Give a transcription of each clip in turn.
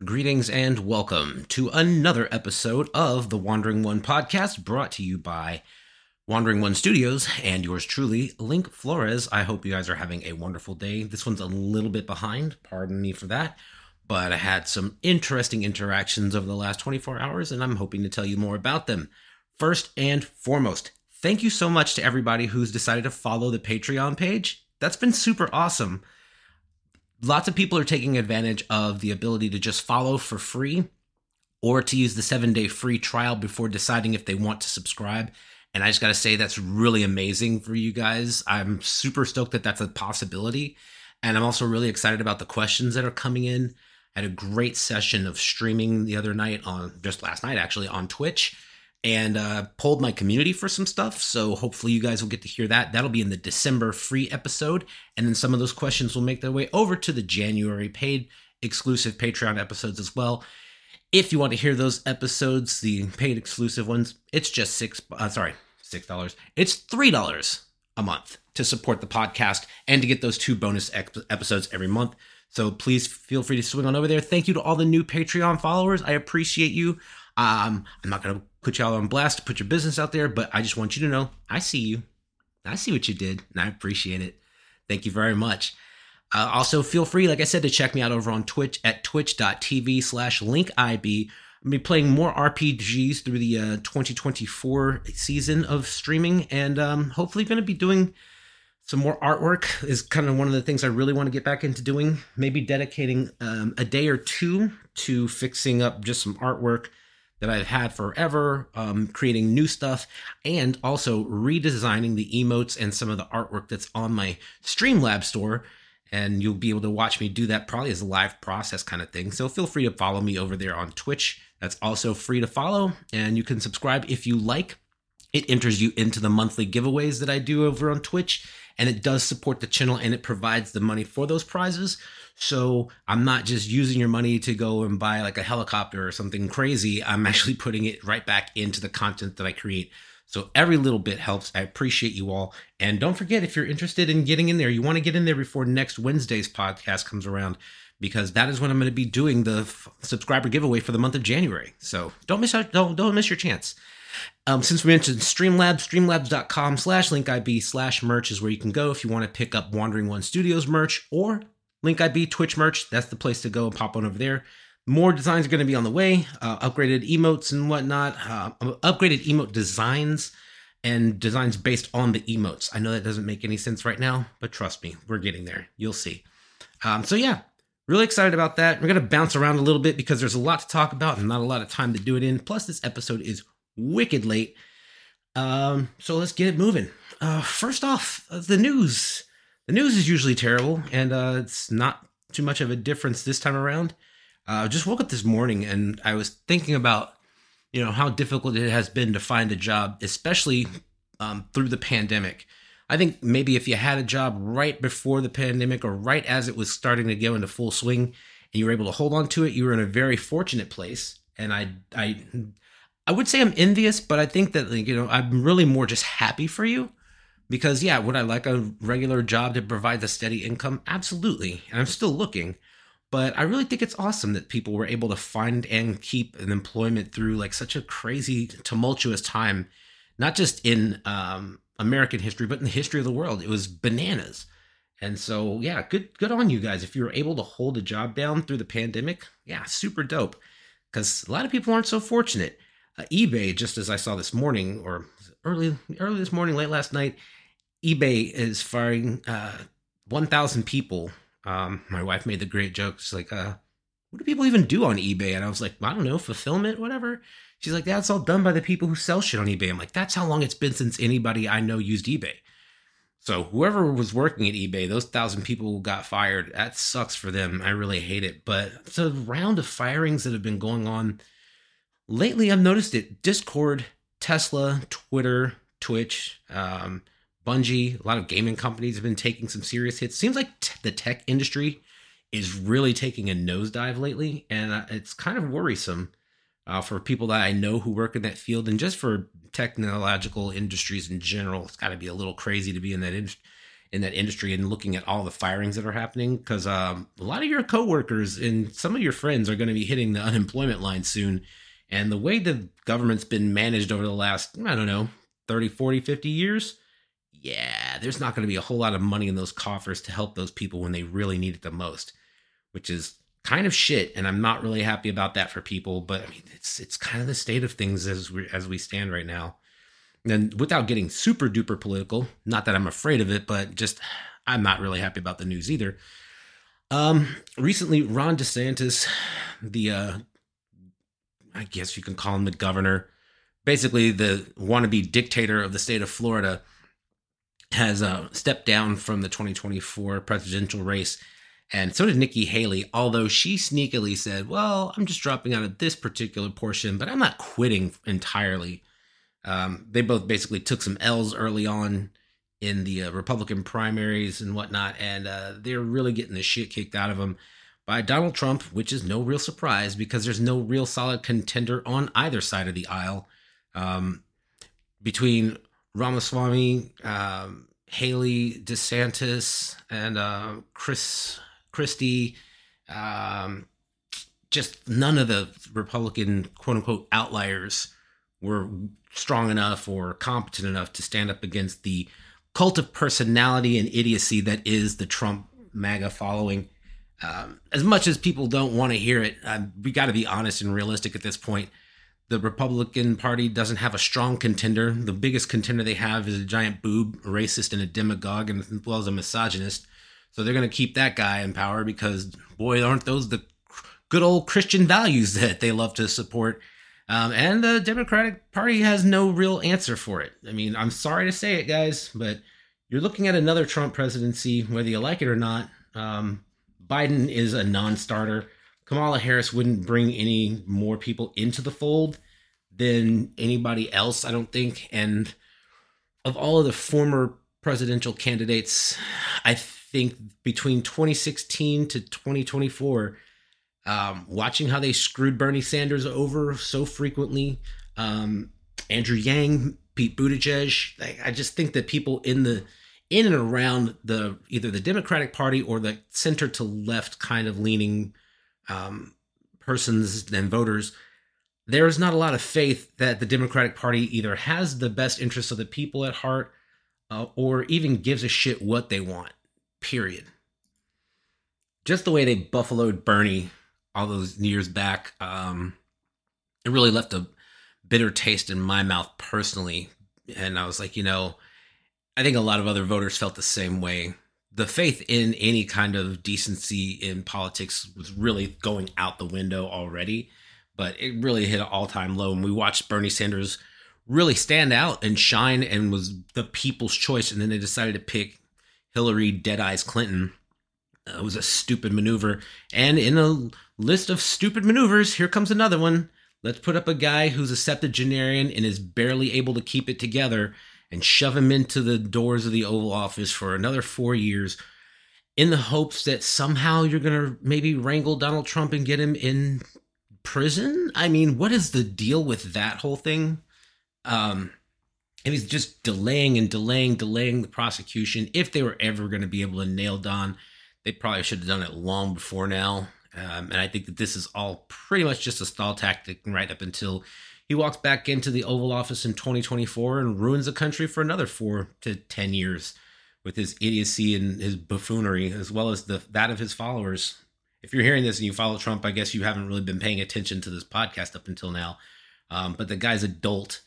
Greetings and welcome to another episode of the Wandering One podcast, brought to you by Wandering One Studios and yours truly, Link Flores. I hope you guys are having a wonderful day. This one's a little bit behind, pardon me for that, but I had some interesting interactions over the last 24 hours, and I'm hoping to tell you more about them. First and foremost, thank you so much to everybody who's decided to follow the Patreon page. That's been super awesome. Lots of people are taking advantage of the ability to just follow for free or to use the 7-day free trial before deciding if they want to subscribe. And I just got to say, that's really amazing for you guys. I'm super stoked that that's a possibility. And I'm also really excited about the questions that are coming in. I had a great session of streaming the other night just last night, actually, on Twitch. And polled my community for some stuff, so hopefully you guys will get to hear that. That'll be in the December free episode, and then some of those questions will make their way over to the January paid exclusive Patreon episodes as well. If you want to hear those episodes, the paid exclusive ones, it's just $6. It's $3 a month to support the podcast and to get those 2 bonus episodes every month. So please feel free to swing on over there. Thank you to all the new Patreon followers. I appreciate you. I'm not going to put y'all on blast to put your business out there, but I just want you to know I see you. I see what you did, and I appreciate it. Thank you very much. Also, feel free, like I said, to check me out over on Twitch at twitch.tv/linkib. I'm going to be playing more RPGs through the 2024 season of streaming, and hopefully going to be doing some more artwork is kind of one of the things I really want to get back into doing. Maybe dedicating a day or two to fixing up just some artwork that I've had forever, creating new stuff, and also redesigning the emotes and some of the artwork that's on my Streamlabs store. And you'll be able to watch me do that probably as a live process kind of thing. So feel free to follow me over there on Twitch. That's also free to follow, and you can subscribe if you like. It enters you into the monthly giveaways that I do over on Twitch, and it does support the channel, and it provides the money for those prizes. So I'm not just using your money to go and buy like a helicopter or something crazy. I'm actually putting it right back into the content that I create. So every little bit helps. I appreciate you all. And don't forget, if you're interested in getting in there, you want to get in there before next Wednesday's podcast comes around, because that is when I'm going to be doing the subscriber giveaway for the month of January. So don't miss your chance. Since we mentioned Streamlabs, streamlabs.com/linkib/merch is where you can go if you want to pick up Wandering One Studios merch or LinkIB Twitch merch. That's the place to go and pop on over there. More designs are going to be on the way, upgraded emotes and whatnot, upgraded emote designs and designs based on the emotes. I know that doesn't make any sense right now, but trust me, we're getting there. You'll see. So yeah, really excited about that. We're going to bounce around a little bit because there's a lot to talk about and not a lot of time to do it in. Plus, this episode is wicked late. So let's get it moving. First off, the news. The news is usually terrible, and it's not too much of a difference this time around. Just woke up this morning, and I was thinking about, how difficult it has been to find a job, especially through the pandemic. I think maybe if you had a job right before the pandemic or right as it was starting to go into full swing, and you were able to hold on to it, you were in a very fortunate place. And I would say I'm envious, but I think that, I'm really more just happy for you. Because, yeah, would I like a regular job that provides a steady income? Absolutely. And I'm still looking. But I really think it's awesome that people were able to find and keep an employment through like such a crazy, tumultuous time, not just in American history, but in the history of the world. It was bananas. And so, yeah, good on you guys. If you were able to hold a job down through the pandemic, yeah, super dope. Because a lot of people aren't so fortunate. eBay, just as I saw this morning, or early this morning, late last night, eBay is firing 1,000 people. My wife made the great joke. She's like, what do people even do on eBay? And I was like, I don't know, fulfillment, whatever. She's like, yeah, it's all done by the people who sell shit on eBay. I'm like, that's how long it's been since anybody I know used eBay. So whoever was working at eBay, those 1,000 people got fired. That sucks for them. I really hate it. But it's a round of firings that have been going on lately. I've noticed it. Discord, Tesla, Twitter, Twitch, Bungie, a lot of gaming companies have been taking some serious hits. Seems like the tech industry is really taking a nosedive lately, and it's kind of worrisome for people that I know who work in that field, and just for technological industries in general. It's got to be a little crazy to be in that in that industry and looking at all the firings that are happening, because a lot of your coworkers and some of your friends are going to be hitting the unemployment line soon. And the way the government's been managed over the last, I don't know, 30, 40, 50 years, yeah, there's not going to be a whole lot of money in those coffers to help those people when they really need it the most, which is kind of shit. And I'm not really happy about that for people. But I mean, it's kind of the state of things as we stand right now. And without getting super duper political, not that I'm afraid of it, but just I'm not really happy about the news either. Recently, Ron DeSantis, the I guess you can call him the governor, basically the wannabe dictator of the state of Florida, has stepped down from the 2024 presidential race. And so did Nikki Haley, although she sneakily said, well, I'm just dropping out of this particular portion, but I'm not quitting entirely. They both basically took some L's early on in the Republican primaries and whatnot, and they're really getting the shit kicked out of them by Donald Trump, which is no real surprise because there's no real solid contender on either side of the aisle. Between Ramaswamy, Haley, DeSantis, and Christie, just none of the Republican quote-unquote outliers were strong enough or competent enough to stand up against the cult of personality and idiocy that is the Trump MAGA following. As much as people don't want to hear it, we got to be honest and realistic at this point. The Republican Party doesn't have a strong contender. The biggest contender they have is a giant boob, a racist, and a demagogue, and as well as a misogynist. So they're going to keep that guy in power because, boy, aren't those the good old Christian values that they love to support. And the Democratic Party has no real answer for it. I mean, I'm sorry to say it, guys, but you're looking at another Trump presidency, whether you like it or not. Biden is a non-starter. Kamala Harris wouldn't bring any more people into the fold than anybody else, I don't think. And of all of the former presidential candidates, I think between 2016 to 2024, watching how they screwed Bernie Sanders over so frequently, Andrew Yang, Pete Buttigieg, I just think that people in and around either the Democratic Party or the center to left kind of leaning persons and voters, there is not a lot of faith that the Democratic Party either has the best interests of the people at heart or even gives a shit what they want, period. Just the way they buffaloed Bernie all those years back, it really left a bitter taste in my mouth personally. And I was like, I think a lot of other voters felt the same way. The faith in any kind of decency in politics was really going out the window already, but it really hit an all-time low. And we watched Bernie Sanders really stand out and shine and was the people's choice. And then they decided to pick Hillary Dead-Eyes Clinton. It was a stupid maneuver. And in a list of stupid maneuvers, here comes another one. Let's put up a guy who's a septuagenarian and is barely able to keep it together and shove him into the doors of the Oval Office for another 4 years in the hopes that somehow you're going to maybe wrangle Donald Trump and get him in prison. I mean, what is the deal with that whole thing? And he's just delaying the prosecution. If they were ever going to be able to nail Don, they probably should have done it long before now. And I think that this is all pretty much just a stall tactic right up until he walks back into the Oval Office in 2024 and ruins the country for another 4 to 10 years with his idiocy and his buffoonery, as well as that of his followers. If you're hearing this and you follow Trump, I guess you haven't really been paying attention to this podcast up until now. But the guy's a dolt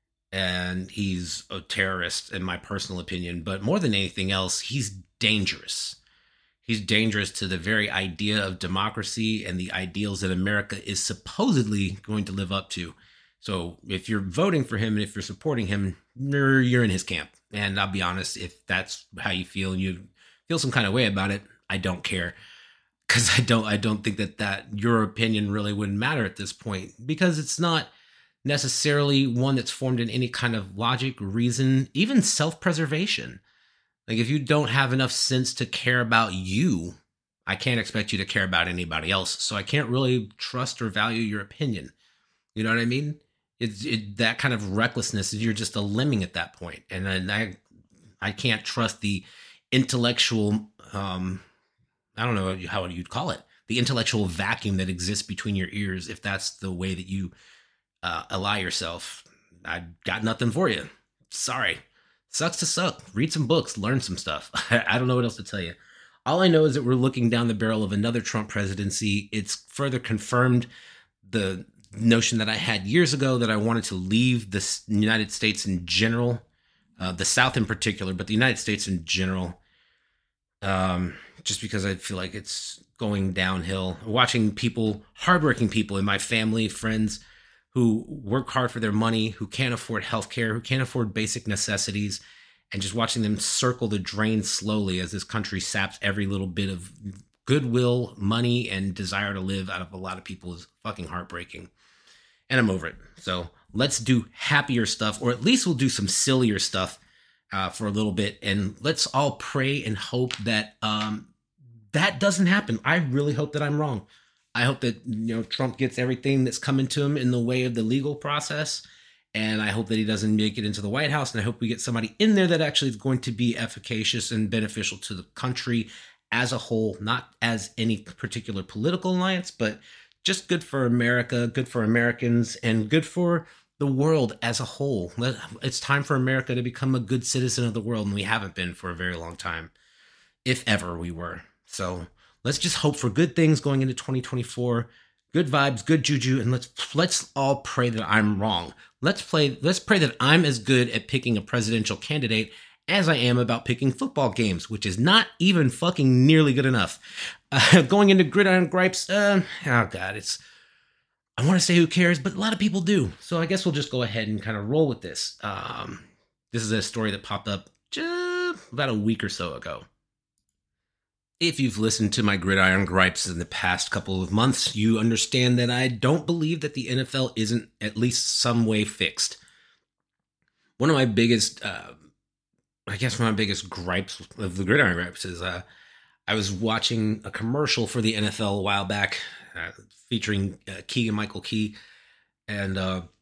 and he's a terrorist, in my personal opinion. But more than anything else, he's dangerous. He's dangerous to the very idea of democracy and the ideals that America is supposedly going to live up to. So if you're voting for him and if you're supporting him, you're in his camp. And I'll be honest, if that's how you feel and you feel some kind of way about it, I don't care. Because I don't think that your opinion really wouldn't matter at this point, because it's not necessarily one that's formed in any kind of logic, reason, even self-preservation. Like, if you don't have enough sense to care about you, I can't expect you to care about anybody else. So I can't really trust or value your opinion. You know what I mean? That kind of recklessness, you're just a lemming at that point. And I can't trust the intellectual, I don't know how you'd call it, the intellectual vacuum that exists between your ears, if that's the way that you ally yourself, I got nothing for you. Sorry. Sucks to suck. Read some books, learn some stuff. I don't know what else to tell you. All I know is that we're looking down the barrel of another Trump presidency. It's further confirmed the notion that I had years ago that I wanted to leave the United States in general, the South in particular, but the United States in general, just because I feel like it's going downhill. Watching people, hardworking people in my family, friends, who work hard for their money, who can't afford healthcare, who can't afford basic necessities, and just watching them circle the drain slowly as this country saps every little bit of goodwill, money, and desire to live out of a lot of people is fucking heartbreaking. And I'm over it. So let's do happier stuff, or at least we'll do some sillier stuff for a little bit. And let's all pray and hope that that doesn't happen. I really hope that I'm wrong. I hope that Trump gets everything that's coming to him in the way of the legal process, and I hope that he doesn't make it into the White House, and I hope we get somebody in there that actually is going to be efficacious and beneficial to the country as a whole, not as any particular political alliance, but just good for America, good for Americans, and good for the world as a whole. It's time for America to become a good citizen of the world, and we haven't been for a very long time, if ever we were. So let's just hope for good things going into 2024. Good vibes, good juju, and let's all pray that I'm wrong. Let's pray that I'm as good at picking a presidential candidate as I am about picking football games, which is not even fucking nearly good enough. Going into Gridiron Gripes, oh God, I want to say who cares, but a lot of people do. So I guess we'll just go ahead and kind of roll with this. This is a story that popped up just about a week or so ago. If you've listened to my Gridiron Gripes in the past couple of months, you understand that I don't believe that the NFL isn't at least some way fixed. One of my biggest, gripes of the Gridiron Gripes is I was watching a commercial for the NFL a while back featuring Keegan-Michael Key. And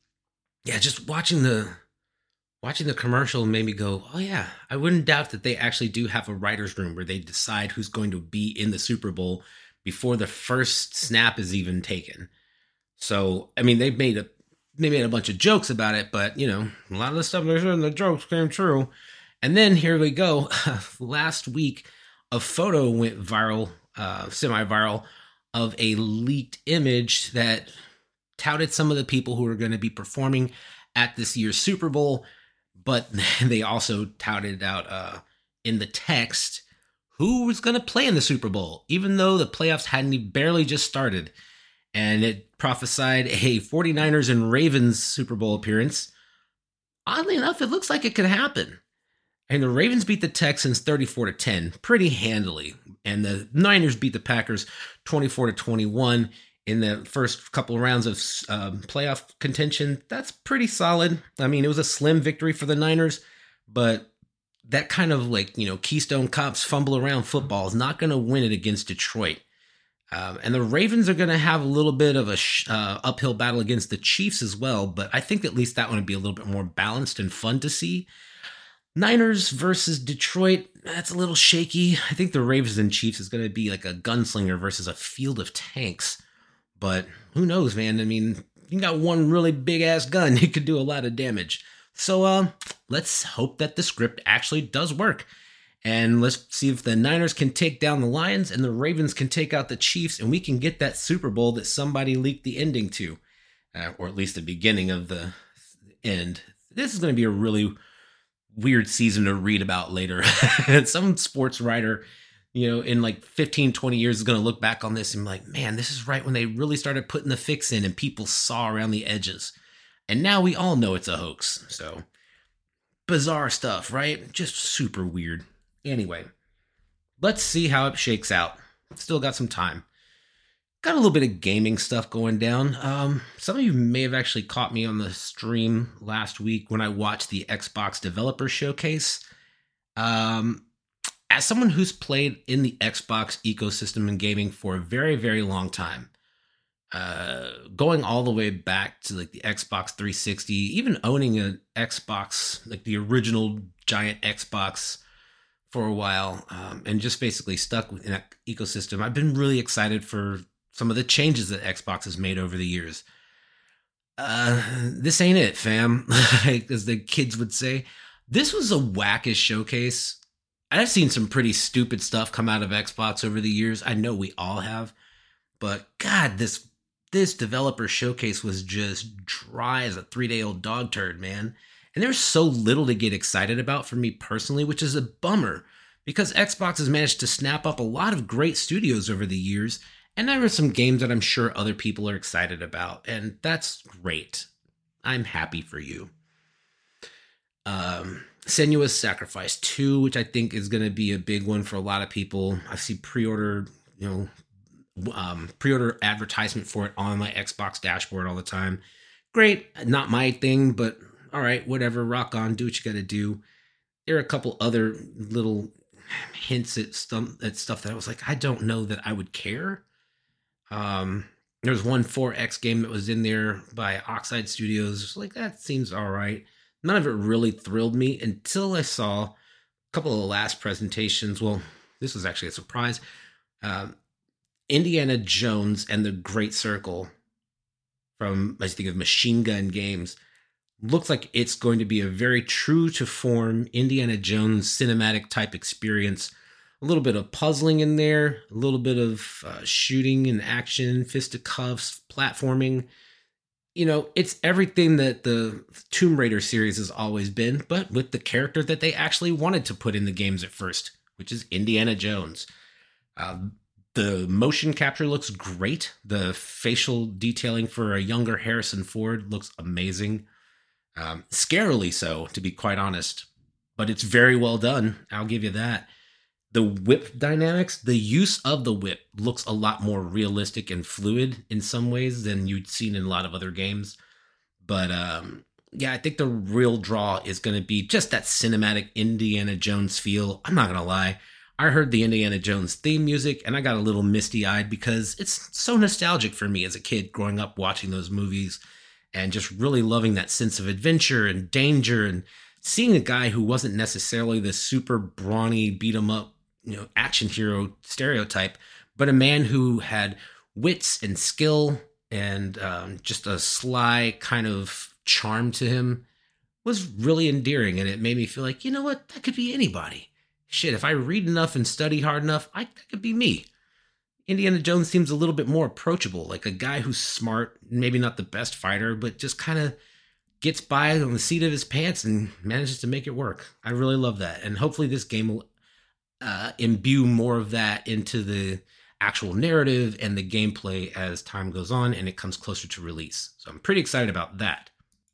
just watching the commercial made me go, oh yeah, I wouldn't doubt that they actually do have a writer's room where they decide who's going to be in the Super Bowl before the first snap is even taken. So, I mean, they made a bunch of jokes about it, but a lot of the stuff they're saying, the jokes came true. And then here we go. Last week, a photo went viral, semi-viral, of a leaked image that touted some of the people who are going to be performing at this year's Super Bowl. But they also touted out in the text who was going to play in the Super Bowl, even though the playoffs hadn't barely just started. And it prophesied a 49ers and Ravens Super Bowl appearance. Oddly enough, it looks like it could happen. And the Ravens beat the Texans 34-10 pretty handily. And the Niners beat the Packers 24-21 in the first couple of rounds of playoff contention. That's pretty solid. I mean, it was a slim victory for the Niners, but that kind of Keystone Cops fumble around football is not going to win it against Detroit. And the Ravens are going to have a little bit of a uphill battle against the Chiefs as well, but I think at least that one would be a little bit more balanced and fun to see. Niners versus Detroit, that's a little shaky. I think the Ravens and Chiefs is going to be like a gunslinger versus a field of tanks. But who knows, man? I mean, you got one really big-ass gun. It could do a lot of damage. So let's hope that the script actually does work. And let's see if the Niners can take down the Lions and the Ravens can take out the Chiefs, and we can get that Super Bowl that somebody leaked the ending to, or at least the beginning of the end. This is going to be a really weird season to read about later. Some sports writer in like 15, 20 years is going to look back on this and be like, man, this is right when they really started putting the fix in and people saw around the edges. And now we all know it's a hoax. So bizarre stuff, right? Just super weird. Anyway, let's see how it shakes out. Still got some time. Got a little bit of gaming stuff going down. Some of you may have actually caught me on the stream last week when I watched the Xbox Developer Showcase. As someone who's played in the Xbox ecosystem in gaming for a very, very long time, going all the way back to like the Xbox 360, even owning an Xbox, like the original giant Xbox for a while, and just basically stuck in that ecosystem. I've been really excited for some of the changes that Xbox has made over the years. This ain't it, fam, as the kids would say. This was a wackish showcase. I've seen some pretty stupid stuff come out of Xbox over the years. I know we all have, but God, this developer showcase was just dry as a 3-day-old dog turd, man. And there's so little to get excited about for me personally, which is a bummer because Xbox has managed to snap up a lot of great studios over the years. And there are some games that I'm sure other people are excited about. And that's great. I'm happy for you. Senua's Sacrifice 2, which I think is going to be a big one for a lot of people. I see pre-order advertisement for it on my Xbox dashboard all the time. Great. Not my thing, but all right, whatever, rock on, do what you got to do. There are a couple other little hints at stuff that I was like, I don't know that I would care. There was one 4X game that was in there by Oxide Studios. Like, that seems all right. None of it really thrilled me until I saw a couple of the last presentations. Well, this was actually a surprise. Indiana Jones and the Great Circle from, I think of Machine Gun Games, looks like it's going to be a very true to form Indiana Jones cinematic type experience. A little bit of puzzling in there, a little bit of shooting and action, fisticuffs, platforming. You know, it's everything that the Tomb Raider series has always been, but with the character that they actually wanted to put in the games at first, which is Indiana Jones. The motion capture looks great. The facial detailing for a younger Harrison Ford looks amazing. Scarily so, to be quite honest, but it's very well done. I'll give you that. The whip dynamics, the use of the whip looks a lot more realistic and fluid in some ways than you'd seen in a lot of other games. But yeah, I think the real draw is going to be just that cinematic Indiana Jones feel. I'm not going to lie. I heard the Indiana Jones theme music and I got a little misty-eyed because it's so nostalgic for me as a kid growing up watching those movies and just really loving that sense of adventure and danger and seeing a guy who wasn't necessarily the super brawny, beat 'em up, action hero stereotype, but a man who had wits and skill and just a sly kind of charm to him was really endearing. And it made me feel like, you know what, that could be anybody. Shit, if I read enough and study hard enough, that could be me. Indiana Jones seems a little bit more approachable, like a guy who's smart, maybe not the best fighter, but just kind of gets by on the seat of his pants and manages to make it work. I really love that. And hopefully this game will imbue more of that into the actual narrative and the gameplay as time goes on and it comes closer to release. So I'm pretty excited about that.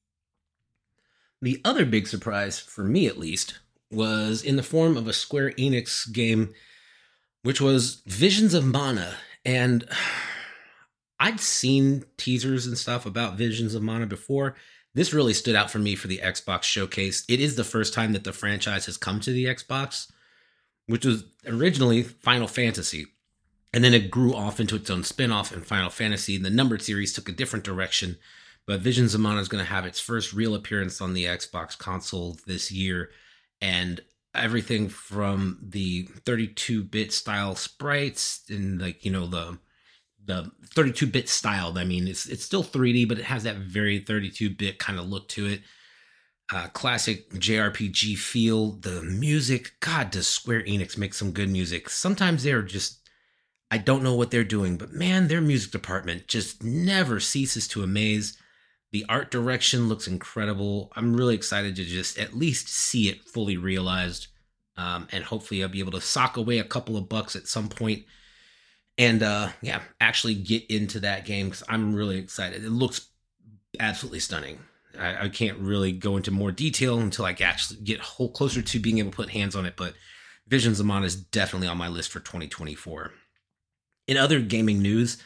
The other big surprise, for me at least, was in the form of a Square Enix game, which was Visions of Mana. And I'd seen teasers and stuff about Visions of Mana before. This really stood out for me for the Xbox showcase. It is the first time that the franchise has come to the Xbox, which was originally Final Fantasy. And then it grew off into its own spin-off in Final Fantasy. The numbered series took a different direction. But Visions of Mana is going to have its first real appearance on the Xbox console this year. And everything from the 32-bit style sprites and the 32-bit style. I mean, it's still 3D, but it has that very 32-bit kind of look to it. Classic JRPG feel. The music, God, does Square Enix make some good music. Sometimes they're just, I don't know what they're doing, but man, their music department just never ceases to amaze. The art direction looks incredible. I'm really excited to just at least see it fully realized. And hopefully I'll be able to sock away a couple of bucks at some point and actually get into that game because I'm really excited. It looks absolutely stunning. I can't really go into more detail until I actually get closer to being able to put hands on it, but Visions of Mana is definitely on my list for 2024. In other gaming news,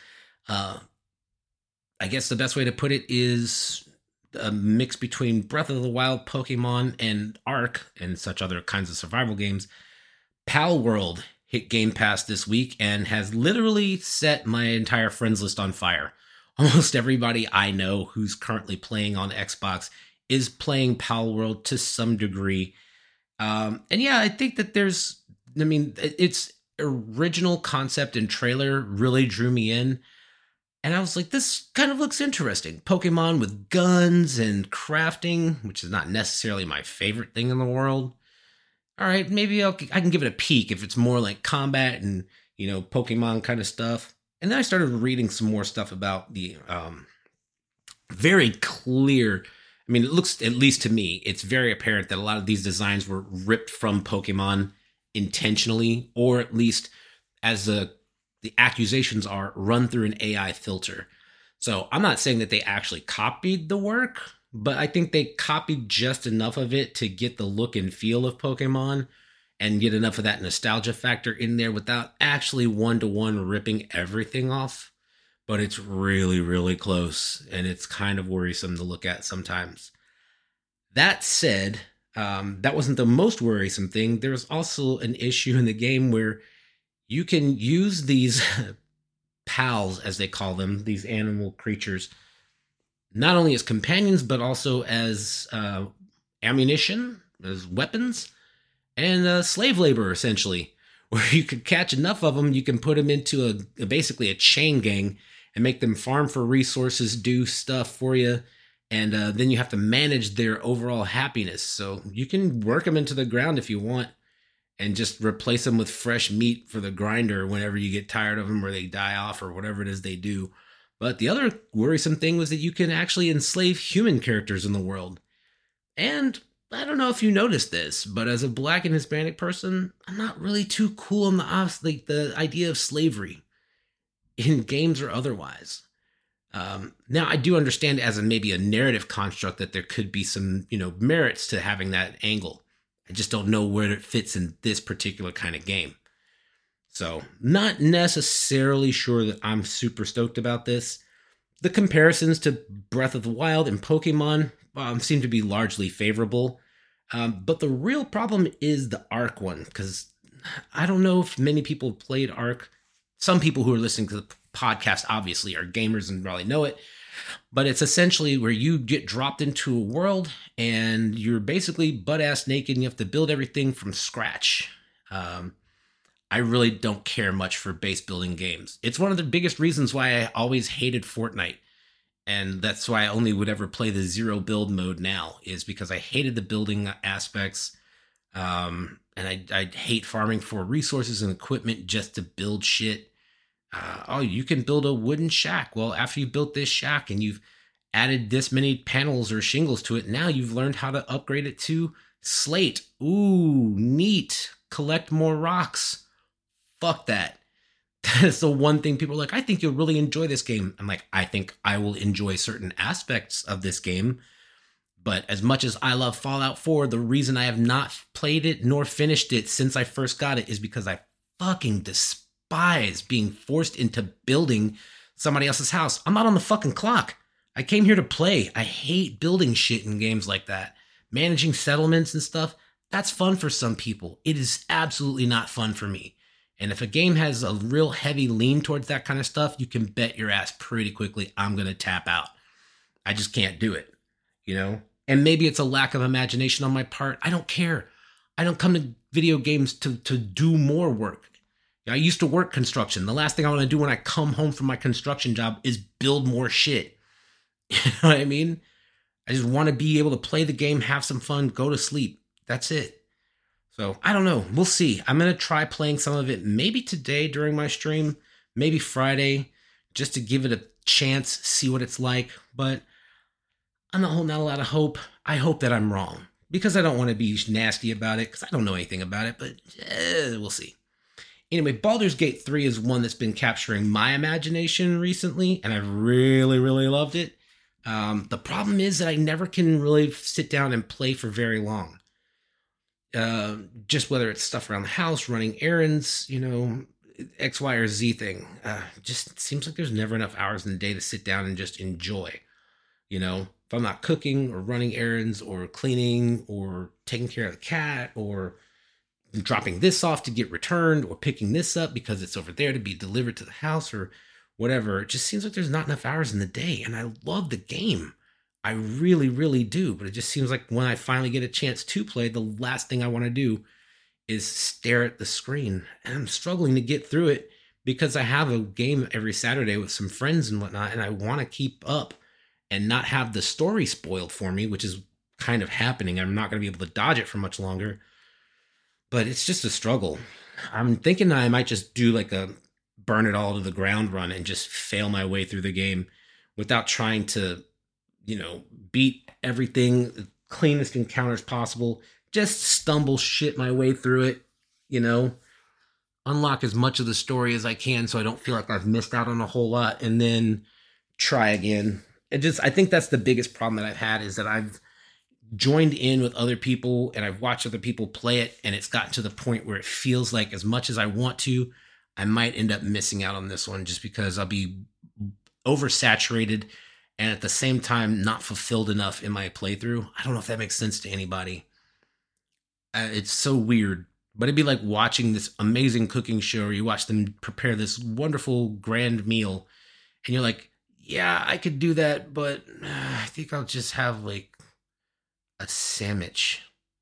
I guess the best way to put it is a mix between Breath of the Wild, Pokemon, and Ark, and such other kinds of survival games. Palworld hit Game Pass this week and has literally set my entire friends list on fire. Almost everybody I know who's currently playing on Xbox is playing Palworld to some degree. And yeah, I think that there's I mean, its original concept and trailer really drew me in. And I was like, this kind of looks interesting. Pokemon with guns and crafting, which is not necessarily my favorite thing in the world. All right, maybe I can give it a peek if it's more like combat and, Pokemon kind of stuff. And then I started reading some more stuff about the very clear. I mean, it looks, at least to me, it's very apparent that a lot of these designs were ripped from Pokemon intentionally, or at least as the accusations are, run through an AI filter. So I'm not saying that they actually copied the work, but I think they copied just enough of it to get the look and feel of Pokemon and get enough of that nostalgia factor in there without actually one-to-one ripping everything off. But it's really, really close, and it's kind of worrisome to look at sometimes. That said, that wasn't the most worrisome thing. There's also an issue in the game where you can use these pals, as they call them, these animal creatures, not only as companions, but also as ammunition, as weapons, and slave labor, essentially. Where you could catch enough of them, you can put them into basically a chain gang and make them farm for resources, do stuff for you, and then you have to manage their overall happiness. So you can work them into the ground if you want, and just replace them with fresh meat for the grinder whenever you get tired of them or they die off or whatever it is they do. But the other worrisome thing was that you can actually enslave human characters in the world. And I don't know if you noticed this, but as a Black and Hispanic person, I'm not really too cool on the idea of slavery in games or otherwise. Now, I do understand as maybe a narrative construct that there could be some, merits to having that angle. I just don't know where it fits in this particular kind of game. So, not necessarily sure that I'm super stoked about this. The comparisons to Breath of the Wild and Pokemon seem to be largely favorable. But the real problem is the Ark one, because I don't know if many people have played Ark. Some people who are listening to the podcast obviously are gamers and probably know it. But it's essentially where you get dropped into a world and you're basically butt-ass naked and you have to build everything from scratch. I really don't care much for base building games. It's one of the biggest reasons why I always hated Fortnite. And that's why I only would ever play the zero build mode now, is because I hated the building aspects. And I hate farming for resources and equipment just to build shit. You can build a wooden shack. Well, after you built this shack and you've added this many panels or shingles to it, now you've learned how to upgrade it to slate. Ooh, neat. Collect more rocks. Fuck that. That is the one thing people are like, I think you'll really enjoy this game. I'm like, I think I will enjoy certain aspects of this game. But as much as I love Fallout 4, the reason I have not played it nor finished it since I first got it is because I fucking despise being forced into building somebody else's house. I'm not on the fucking clock. I came here to play. I hate building shit in games like that. Managing settlements and stuff, that's fun for some people. It is absolutely not fun for me. And if a game has a real heavy lean towards that kind of stuff, you can bet your ass pretty quickly I'm going to tap out. I just can't do it, And maybe it's a lack of imagination on my part. I don't care. I don't come to video games to do more work. I used to work construction. The last thing I want to do when I come home from my construction job is build more shit. You know what I mean? I just want to be able to play the game, have some fun, go to sleep. That's it. So, I don't know. We'll see. I'm going to try playing some of it maybe today during my stream, maybe Friday, just to give it a chance, see what it's like. But I'm not holding out a lot of hope. I hope that I'm wrong, because I don't want to be nasty about it, because I don't know anything about it, but we'll see. Anyway, Baldur's Gate 3 is one that's been capturing my imagination recently, and I've really, really loved it. The problem is that I never can really sit down and play for very long. Just whether it's stuff around the house, running errands, X, Y, or Z thing. Just seems like there's never enough hours in the day to sit down and just enjoy. If I'm not cooking or running errands or cleaning or taking care of the cat or dropping this off to get returned or picking this up because it's over there to be delivered to the house or whatever. It just seems like there's not enough hours in the day. And I love the game. I really, really do. But it just seems like when I finally get a chance to play, the last thing I want to do is stare at the screen. And I'm struggling to get through it because I have a game every Saturday with some friends and whatnot, and I want to keep up and not have the story spoiled for me, which is kind of happening. I'm not going to be able to dodge it for much longer, but it's just a struggle. I'm thinking I might just do like a burn it all to the ground run and just fail my way through the game without trying to, beat everything, the cleanest encounters possible. Just stumble shit my way through it, you know, unlock as much of the story as I can so I don't feel like I've missed out on a whole lot, and then try again. I think that's the biggest problem that I've had is that I've joined in with other people and I've watched other people play it, and it's gotten to the point where it feels like as much as I want to, I might end up missing out on this one just because I'll be oversaturated and at the same time not fulfilled enough in my playthrough. I don't know if that makes sense to anybody. It's so weird, but it'd be like watching this amazing cooking show where you watch them prepare this wonderful grand meal and you're like, yeah, I could do that, but I think I'll just have like a sandwich.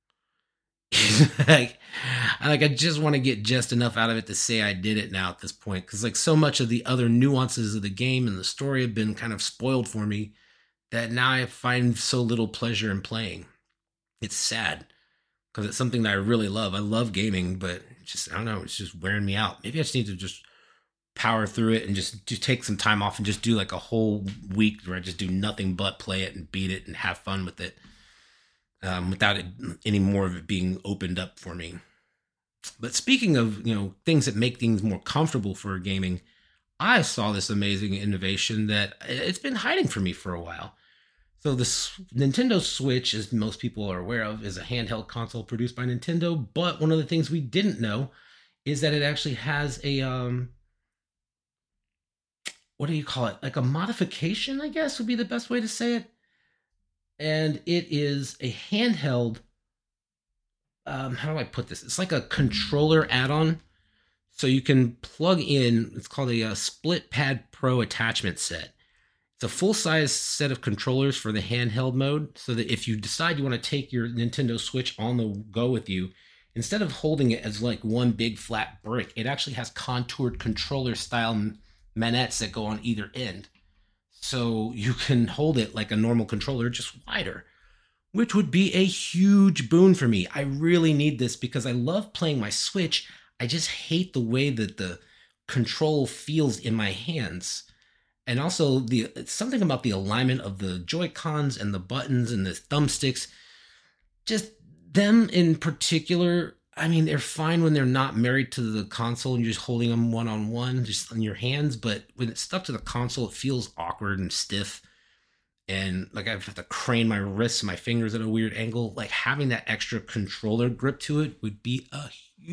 like, I just want to get just enough out of it to say I did it now at this point, because like so much of the other nuances of the game and the story have been kind of spoiled for me that now I find so little pleasure in playing. It's sad because it's something that I really love. I love gaming, but just I don't know, it's just wearing me out. Maybe I just need to just power through it and just take some time off and just do like a whole week where I just do nothing but play it and beat it and have fun with it, without it, any more of it being opened up for me. But speaking of things that make things more comfortable for gaming, I saw this amazing innovation that it's been hiding from me for a while. So this Nintendo Switch, as most people are aware of, is a handheld console produced by Nintendo. But one of the things we didn't know is that it actually has a what do you call it? Like a modification, I guess would be the best way to say it. And it is a handheld. How do I put this? It's like a controller add-on, so you can plug in. It's called a Split Pad Pro attachment set. It's a full-size set of controllers for the handheld mode, so that if you decide you want to take your Nintendo Switch on the go with you, instead of holding it as like one big flat brick, it actually has contoured controller-style manettes that go on either end. So you can hold it like a normal controller, just wider, which would be a huge boon for me. I really need this because I love playing my Switch. I just hate the way that the control feels in my hands. And also something about the alignment of the Joy-Cons and the buttons and the thumbsticks, just them in particular. I mean, they're fine when they're not married to the console and you're just holding them one-on-one, just in your hands. But when it's stuck to the console, it feels awkward and stiff. And like I have to crane my wrists, my fingers at a weird angle. Like having that extra controller grip to it would be a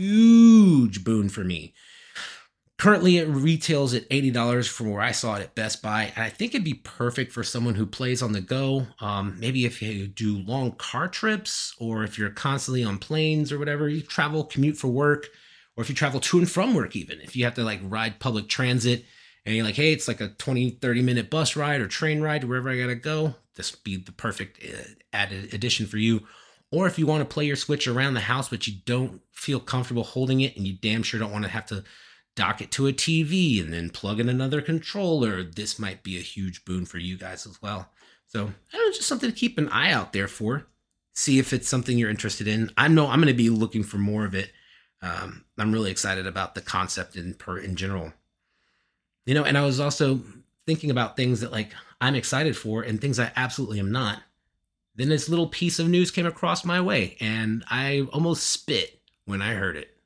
huge boon for me. Currently, it retails at $80 from where I saw it at Best Buy. And I think it'd be perfect for someone who plays on the go. Maybe if you do long car trips, or if you're constantly on planes or whatever, you travel, commute for work, or if you travel to and from work even. If you have to like ride public transit and you're like, hey, it's like a 20, 30-minute bus ride or train ride to wherever I got to go, this would be the perfect added addition for you. Or if you want to play your Switch around the house, but you don't feel comfortable holding it and you damn sure don't want to have to dock it to a TV and then plug in another controller, this might be a huge boon for you guys as well. So I don't know, just something to keep an eye out there for. See if it's something you're interested in. I know I'm going to be looking for more of it. I'm really excited about the concept in general. And I was also thinking about things that like I'm excited for and things I absolutely am not. Then this little piece of news came across my way and I almost spit when I heard it.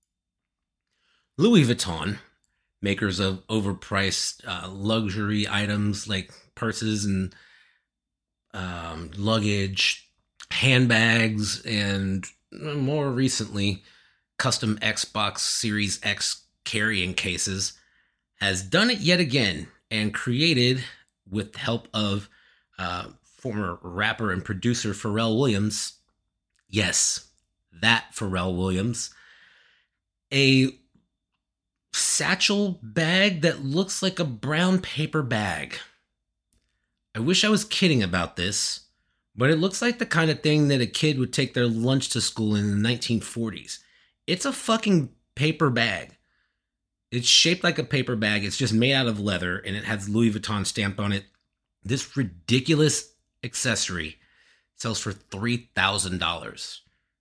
Louis Vuitton, makers of overpriced luxury items like purses and luggage, handbags, and more recently, custom Xbox Series X carrying cases, has done it yet again and created, with the help of former rapper and producer Pharrell Williams, yes, that Pharrell Williams, a satchel bag that looks like a brown paper bag. I wish I was kidding about this, but it looks like the kind of thing that a kid would take their lunch to school in the 1940s. It's a fucking paper bag. It's shaped like a paper bag. It's just made out of leather and it has Louis Vuitton stamped on it. This ridiculous accessory sells for $3,000.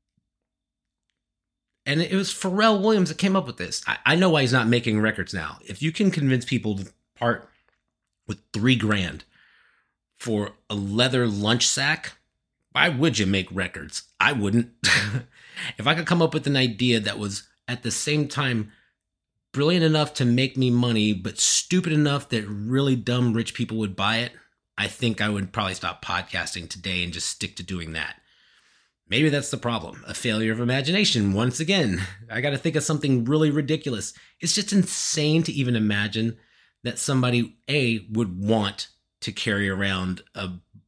And it was Pharrell Williams that came up with this. I know why he's not making records now. If you can convince people to part with $3,000 for a leather lunch sack, why would you make records? I wouldn't. If I could come up with an idea that was at the same time brilliant enough to make me money, but stupid enough that really dumb rich people would buy it, I think I would probably stop podcasting today and just stick to doing that. Maybe that's the problem. A failure of imagination. Once again, I got to think of something really ridiculous. It's just insane to even imagine that somebody, A, would want to carry around a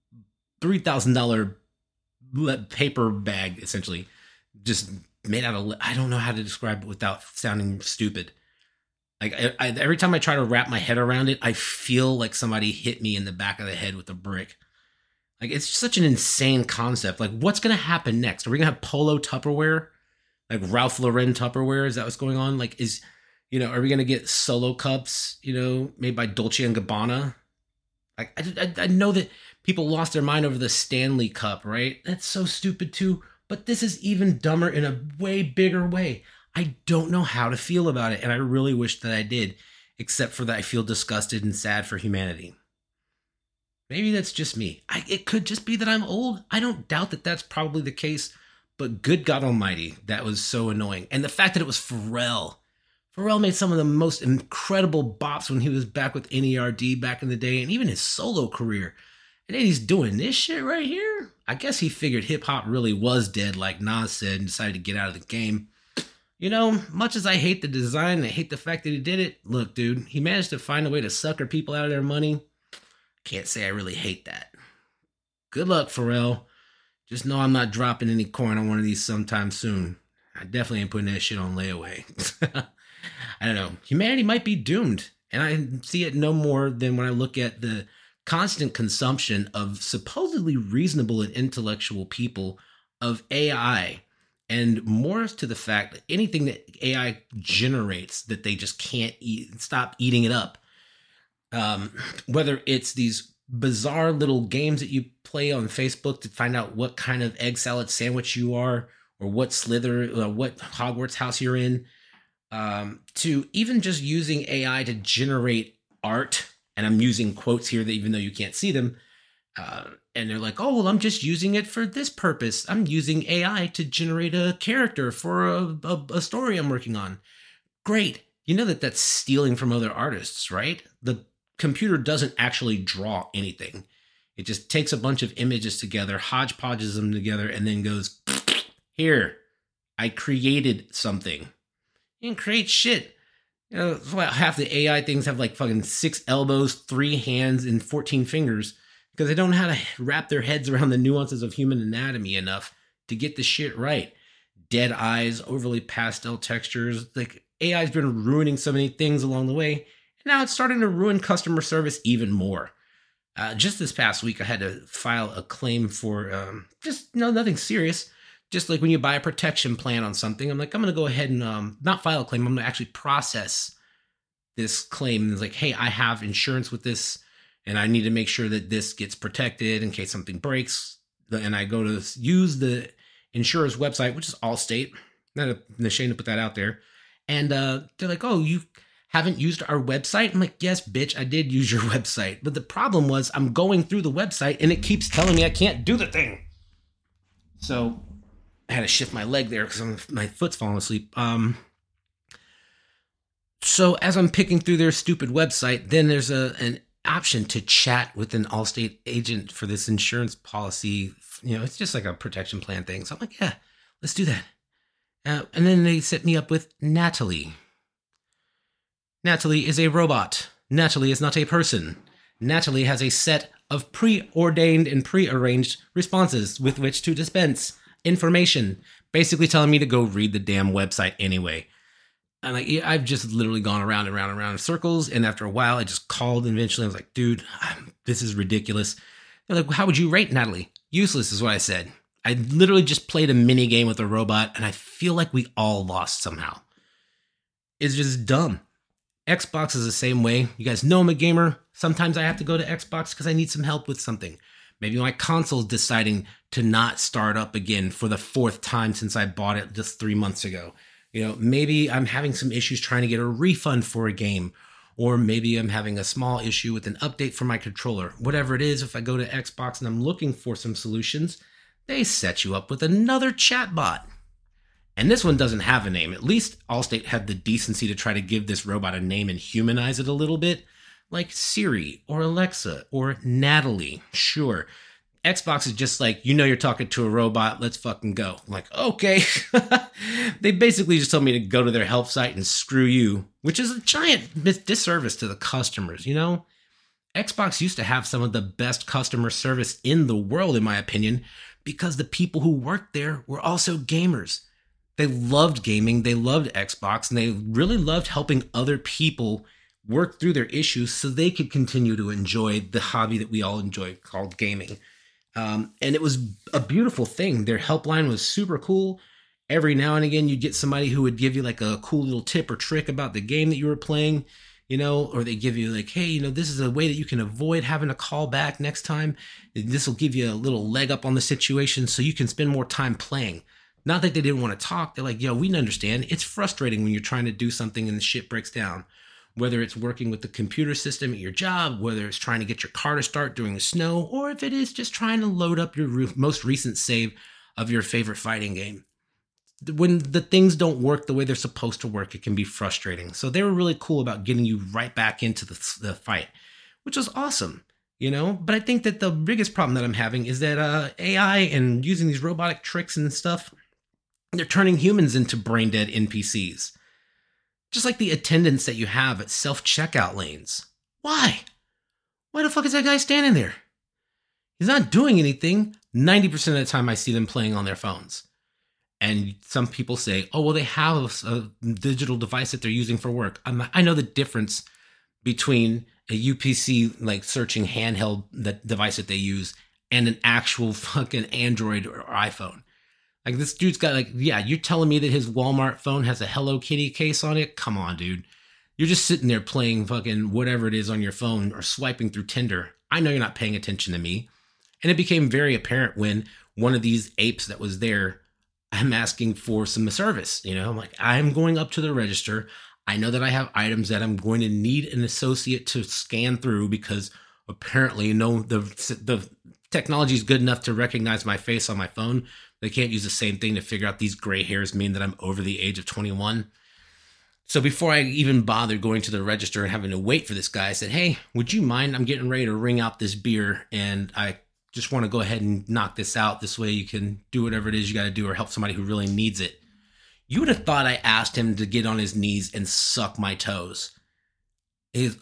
$3,000 paper bag, essentially, just made out of, I don't know how to describe it without sounding stupid. Like every time I try to wrap my head around it, I feel like somebody hit me in the back of the head with a brick. Like, it's such an insane concept. Like, what's going to happen next? Are we going to have Polo Tupperware? Like Ralph Lauren Tupperware? Is that what's going on? Like, are we going to get Solo cups, made by Dolce & Gabbana? Like, I know that people lost their mind over the Stanley Cup, right? That's so stupid too. But this is even dumber in a way bigger way. I don't know how to feel about it. And I really wish that I did, except for that I feel disgusted and sad for humanity. Maybe that's just me. It could just be that I'm old. I don't doubt that that's probably the case. But good God almighty, that was so annoying. And the fact that it was Pharrell. Pharrell made some of the most incredible bops when he was back with NERD back in the day, and even his solo career. And then he's doing this shit right here. I guess he figured hip-hop really was dead, like Nas said, and decided to get out of the game. Much as I hate the design, I hate the fact that he did it. Look, dude, he managed to find a way to sucker people out of their money. Can't say I really hate that. Good luck, Pharrell. Just know I'm not dropping any coin on one of these sometime soon. I definitely ain't putting that shit on layaway. I don't know. Humanity might be doomed. And I see it no more than when I look at the constant consumption of supposedly reasonable and intellectual people of AI. And more to the fact that anything that AI generates, that they just can't stop eating it up. Whether it's these bizarre little games that you play on Facebook to find out what kind of egg salad sandwich you are, or what what Hogwarts house you're in, to even just using AI to generate art. And I'm using quotes here that even though you can't see them, and they're like, oh, well, I'm just using it for this purpose. I'm using AI to generate a character for a story I'm working on. Great. You know that's stealing from other artists, right? The computer doesn't actually draw anything. It just takes a bunch of images together, hodgepodges them together, and then goes, here, I created something. You can create shit. That's why half the AI things have like fucking 6 elbows, 3 hands, and 14 fingers, because they don't know how to wrap their heads around the nuances of human anatomy enough to get the shit right. Dead eyes, overly pastel textures. Like, AI's been ruining so many things along the way. Now it's starting to ruin customer service even more. Just this past week, I had to file a claim for nothing serious. Just like when you buy a protection plan on something, I'm going to go ahead and not file a claim. I'm going to actually process this claim. And it's like, hey, I have insurance with this, and I need to make sure that this gets protected in case something breaks. And I go to use the insurer's website, which is Allstate. Not ashamed to put that out there. And they're like, oh, you haven't used our website? I'm like, yes, bitch, I did use your website. But the problem was I'm going through the website and it keeps telling me I can't do the thing. So I had to shift my leg there because my foot's falling asleep. So as I'm picking through their stupid website, then there's an option to chat with an Allstate agent for this insurance policy. It's just like a protection plan thing. So I'm like, yeah, let's do that. And then they set me up with Natalie. Natalie is a robot. Natalie is not a person. Natalie has a set of preordained and prearranged responses with which to dispense information, basically telling me to go read the damn website anyway. And I've just literally gone around and around and around in circles. And after a while, I just called, and eventually I was like, dude, this is ridiculous. They're like, how would you rate Natalie? Useless is what I said. I literally just played a mini game with a robot, and I feel like we all lost somehow. It's just dumb. Xbox is the same way. You guys know I'm a gamer. Sometimes I have to go to Xbox because I need some help with something. Maybe my console's deciding to not start up again for the 4th time since I bought it just 3 months ago. Maybe I'm having some issues trying to get a refund for a game. Or maybe I'm having a small issue with an update for my controller. Whatever it is, if I go to Xbox and I'm looking for some solutions, they set you up with another chatbot. And this one doesn't have a name. At least Allstate had the decency to try to give this robot a name and humanize it a little bit. Like Siri or Alexa or Natalie. Sure. Xbox is just like, you're talking to a robot, let's fucking go. I'm like, okay. They basically just told me to go to their help site and screw you, which is a giant disservice to the customers, Xbox used to have some of the best customer service in the world, in my opinion, because the people who worked there were also gamers. They loved gaming, they loved Xbox, and they really loved helping other people work through their issues so they could continue to enjoy the hobby that we all enjoy called gaming. And it was a beautiful thing. Their helpline was super cool. Every now and again, you'd get somebody who would give you like a cool little tip or trick about the game that you were playing, or they give you like, hey, this is a way that you can avoid having to call back next time. This will give you a little leg up on the situation so you can spend more time playing. Not that they didn't want to talk. They're like, we understand. It's frustrating when you're trying to do something and the shit breaks down. Whether it's working with the computer system at your job, whether it's trying to get your car to start during the snow, or if it is just trying to load up your most recent save of your favorite fighting game. When the things don't work the way they're supposed to work, it can be frustrating. So they were really cool about getting you right back into the fight, which was awesome, But I think that the biggest problem that I'm having is that AI and using these robotic tricks and stuff, they're turning humans into brain-dead NPCs. Just like the attendants that you have at self-checkout lanes. Why? Why the fuck is that guy standing there? He's not doing anything. 90% of the time I see them playing on their phones. And some people say, oh, well, they have a digital device that they're using for work. I know the difference between a UPC, like searching handheld device that they use, and an actual fucking Android or iPhone. Like, this dude's got you're telling me that his Walmart phone has a Hello Kitty case on it? Come on, dude. You're just sitting there playing fucking whatever it is on your phone or swiping through Tinder. I know you're not paying attention to me. And it became very apparent when one of these apes that was there, I'm asking for some service. I'm like, I'm going up to the register. I know that I have items that I'm going to need an associate to scan through because apparently the technology is good enough to recognize my face on my phone. They can't use the same thing to figure out these gray hairs mean that I'm over the age of 21. So before I even bothered going to the register and having to wait for this guy, I said, hey, would you mind? I'm getting ready to ring out this beer, and I just want to go ahead and knock this out. This way you can do whatever it is you got to do or help somebody who really needs it. You would have thought I asked him to get on his knees and suck my toes. He's,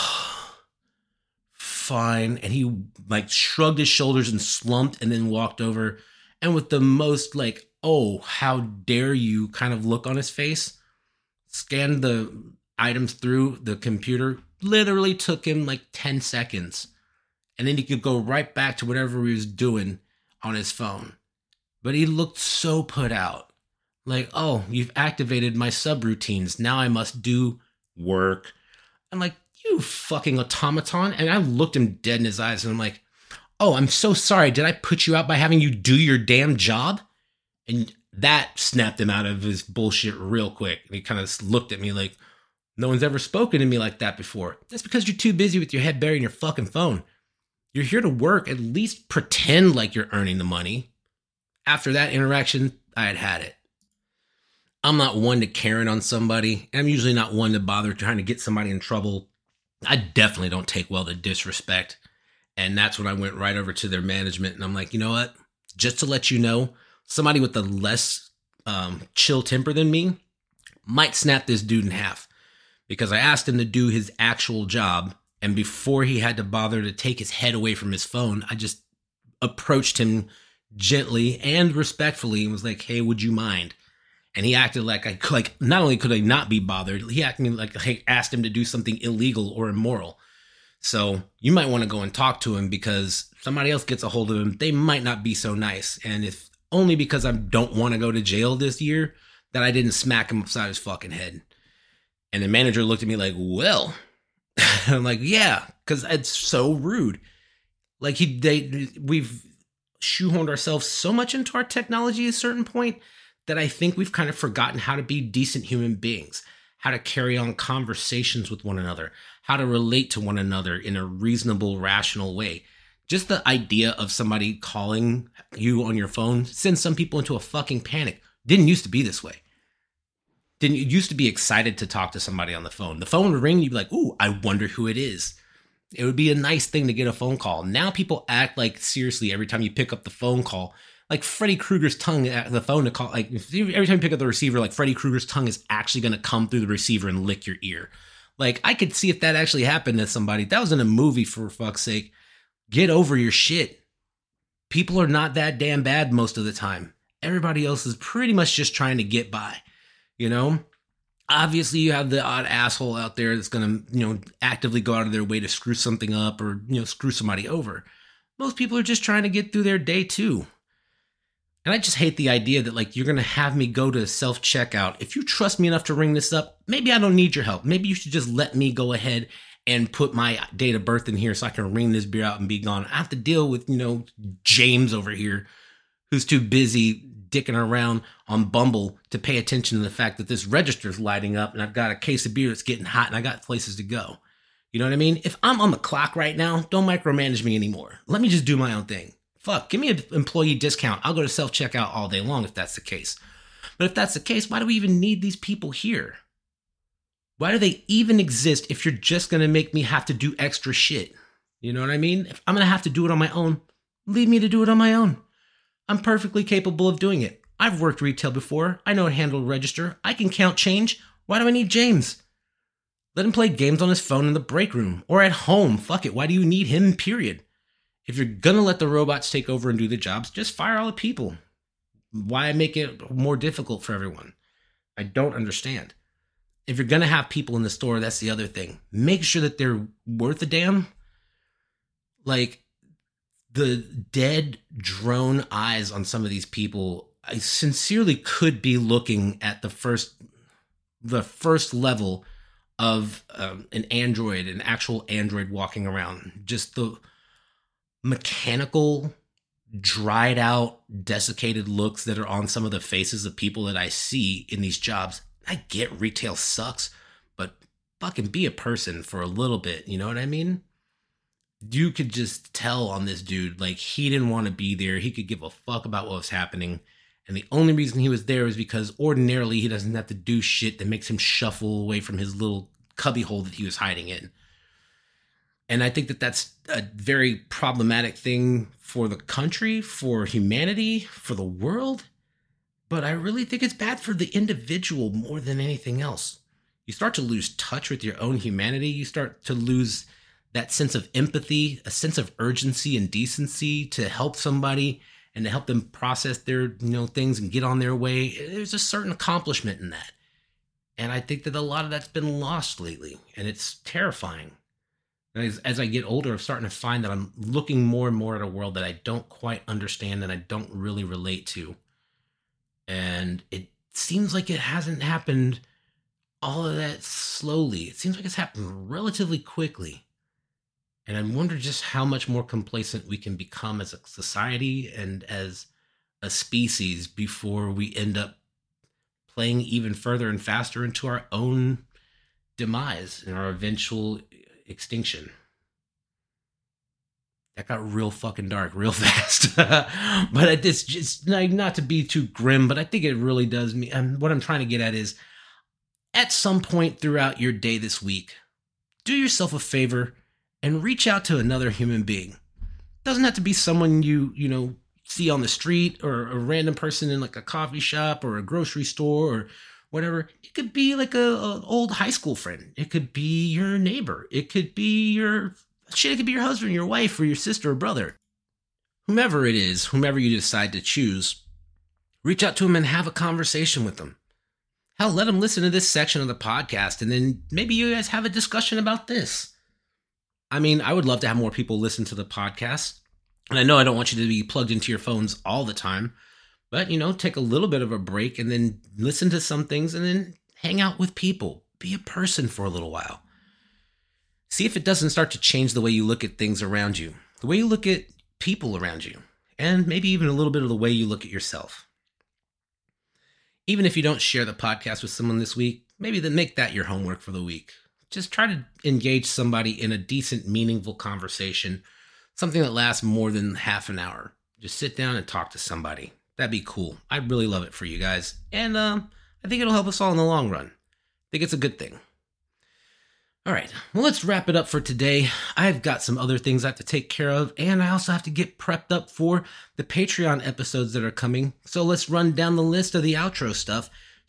fine. And he shrugged his shoulders and slumped and then walked over. And with the most oh, how dare you kind of look on his face, scanned the items through the computer, literally took him 10 seconds. And then he could go right back to whatever he was doing on his phone. But he looked so put out. Oh, you've activated my subroutines. Now I must do work. I'm like, you fucking automaton. And I looked him dead in his eyes and I'm like, oh, I'm so sorry. Did I put you out by having you do your damn job? And that snapped him out of his bullshit real quick. And he kind of looked at me like, no one's ever spoken to me like that before. That's because you're too busy with your head buried in your fucking phone. You're here to work. At least pretend like you're earning the money. After that interaction, I had it. I'm not one to Karen on somebody. I'm usually not one to bother trying to get somebody in trouble. I definitely don't take well to disrespect. And that's when I went right over to their management. And I'm like, you know what? Just to let you know, somebody with a less chill temper than me might snap this dude in half. Because I asked him to do his actual job. And before he had to bother to take his head away from his phone, I just approached him gently and respectfully and was like, hey, would you mind? And he acted like not only could I not be bothered, he acted like I asked him to do something illegal or immoral. So you might want to go and talk to him because somebody else gets a hold of him. They might not be so nice. And if only because I don't want to go to jail this year, that I didn't smack him upside his fucking head. And the manager looked at me like, well, I'm like, yeah, because it's so rude. Like we've shoehorned ourselves so much into our technology at a certain point that I think we've kind of forgotten how to be decent human beings, how to carry on conversations with one another, how to relate to one another in a reasonable, rational way. Just the idea of somebody calling you on your phone sends some people into a fucking panic. Didn't used to be this way. Didn't you used to be excited to talk to somebody on the phone? The phone would ring, you'd be like, ooh, I wonder who it is. It would be a nice thing to get a phone call. Now people act like, seriously, every time you pick up the phone call, like Freddy Krueger's tongue at the phone to call, like every time you pick up the receiver, like Freddy Krueger's tongue is actually going to come through the receiver and lick your ear. Like, I could see if that actually happened to somebody. That was in a movie, for fuck's sake. Get over your shit. People are not that damn bad most of the time. Everybody else is pretty much just trying to get by, you know? Obviously, you have the odd asshole out there that's going to, actively go out of their way to screw something up or, screw somebody over. Most people are just trying to get through their day, too. And I just hate the idea that, like, you're going to have me go to self-checkout. If you trust me enough to ring this up, maybe I don't need your help. Maybe you should just let me go ahead and put my date of birth in here so I can ring this beer out and be gone. I have to deal with, James over here, who's too busy dicking around on Bumble to pay attention to the fact that this register's lighting up and I've got a case of beer that's getting hot and I got places to go. You know what I mean? If I'm on the clock right now, don't micromanage me anymore. Let me just do my own thing. Fuck, give me an employee discount. I'll go to self-checkout all day long if that's the case. But if that's the case, why do we even need these people here? Why do they even exist if you're just going to make me have to do extra shit? You know what I mean? If I'm going to have to do it on my own, leave me to do it on my own. I'm perfectly capable of doing it. I've worked retail before. I know how to handle a register. I can count change. Why do I need James? Let him play games on his phone in the break room or at home. Fuck it. Why do you need him, period? If you're going to let the robots take over and do the jobs, just fire all the people. Why make it more difficult for everyone? I don't understand. If you're going to have people in the store, that's the other thing. Make sure that they're worth a damn. Like, the dead drone eyes on some of these people, I sincerely could be looking at the first level of an android, an actual android walking around. Just the mechanical, dried out, desiccated looks that are on some of the faces of people that I see in these jobs. I get retail sucks, but fucking be a person for a little bit. You know what I mean? You could just tell on this dude, like, he didn't want to be there. He could give a fuck about what was happening. And the only reason he was there is because ordinarily he doesn't have to do shit that makes him shuffle away from his little cubbyhole that he was hiding in. And I think that that's a very problematic thing for the country, for humanity, for the world. But I really think it's bad for the individual more than anything else. You start to lose touch with your own humanity. You start to lose that sense of empathy, a sense of urgency and decency to help somebody and to help them process their, things and get on their way. There's a certain accomplishment in that. And I think that a lot of that's been lost lately, and it's terrifying. As I get older, I'm starting to find that I'm looking more and more at a world that I don't quite understand and I don't really relate to. And it seems like it hasn't happened all of that slowly. It seems like it's happened relatively quickly. And I wonder just how much more complacent we can become as a society and as a species before we end up playing even further and faster into our own demise and our eventual extinction. That got real fucking dark real fast. But it's just not to be too grim, but I think it really does mean, what I'm trying to get at is, at some point throughout your day this week, do yourself a favor and reach out to another human being. Doesn't have to be someone you see on the street or a random person in like a coffee shop or a grocery store or whatever. It could be like a old high school friend. It could be your neighbor. It could be your husband, your wife, or your sister or brother. Whomever it is, whomever you decide to choose, reach out to them and have a conversation with them. Hell, let them listen to this section of the podcast, and then maybe you guys have a discussion about this. I mean, I would love to have more people listen to the podcast. And I know I don't want you to be plugged into your phones all the time, But, take a little bit of a break and then listen to some things and then hang out with people. Be a person for a little while. See if it doesn't start to change the way you look at things around you, the way you look at people around you, and maybe even a little bit of the way you look at yourself. Even if you don't share the podcast with someone this week, maybe then make that your homework for the week. Just try to engage somebody in a decent, meaningful conversation, something that lasts more than half an hour. Just sit down and talk to somebody. That'd be cool. I'd really love it for you guys. And I think it'll help us all in the long run. I think it's a good thing. All right, well, let's wrap it up for today. I've got some other things I have to take care of, and I also have to get prepped up for the Patreon episodes that are coming. So let's run down the list of the outro stuff.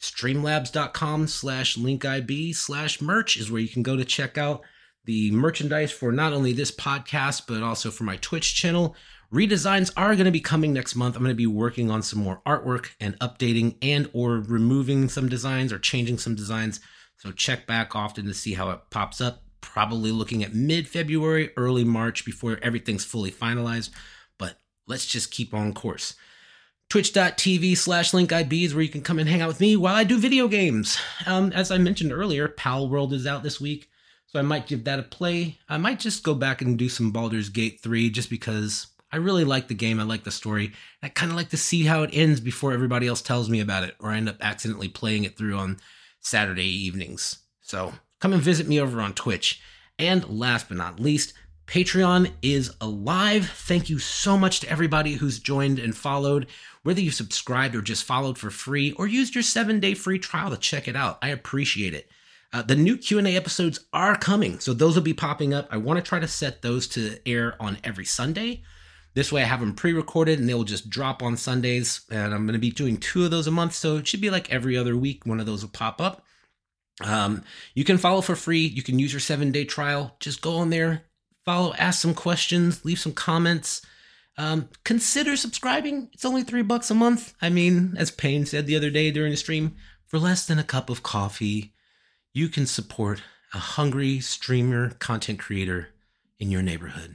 Streamlabs.com/linkib/merch is where you can go to check out the merchandise for not only this podcast, but also for my Twitch channel. Redesigns are going to be coming next month. I'm going to be working on some more artwork and updating and or removing some designs or changing some designs. So check back often to see how it pops up. Probably looking at mid-February, early March before everything's fully finalized. But let's just keep on course. Twitch.tv/linkib is where you can come and hang out with me while I do video games. As I mentioned earlier, Pal World is out this week. So I might give that a play. I might just go back and do some Baldur's Gate 3 just because I really like the game. I like the story. I kind of like to see how it ends before everybody else tells me about it, or I end up accidentally playing it through on Saturday evenings. So come and visit me over on Twitch. And last but not least, Patreon is alive. Thank you so much to everybody who's joined and followed, whether you subscribed or just followed for free or used your 7-day free trial to check it out. I appreciate it. The new Q&A episodes are coming, so those will be popping up. I want to try to set those to air on every Sunday. This way I have them pre-recorded and they will just drop on Sundays. And I'm going to be doing 2 of those a month. So it should be like every other week, one of those will pop up. You can follow for free. You can use your 7-day trial. Just go on there, follow, ask some questions, leave some comments. Consider subscribing. It's only $3 a month. I mean, as Payne said the other day during the stream, for less than a cup of coffee, you can support a hungry streamer content creator in your neighborhood.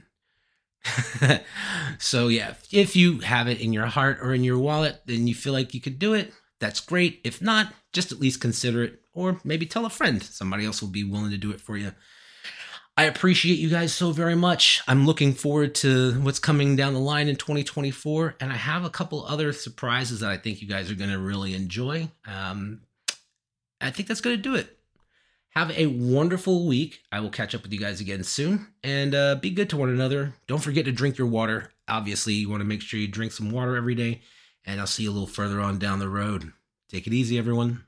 So yeah, if you have it in your heart or in your wallet, then you feel like you could do it, that's great. If not, just at least consider it, or maybe tell a friend. Somebody else will be willing to do it for you. I appreciate you guys so very much. I'm looking forward to what's coming down the line in 2024, and I have a couple other surprises that I think you guys are going to really enjoy. I think that's going to do it. Have a wonderful week. I will catch up with you guys again soon. And be good to one another. Don't forget to drink your water. Obviously, you want to make sure you drink some water every day. And I'll see you a little further on down the road. Take it easy, everyone.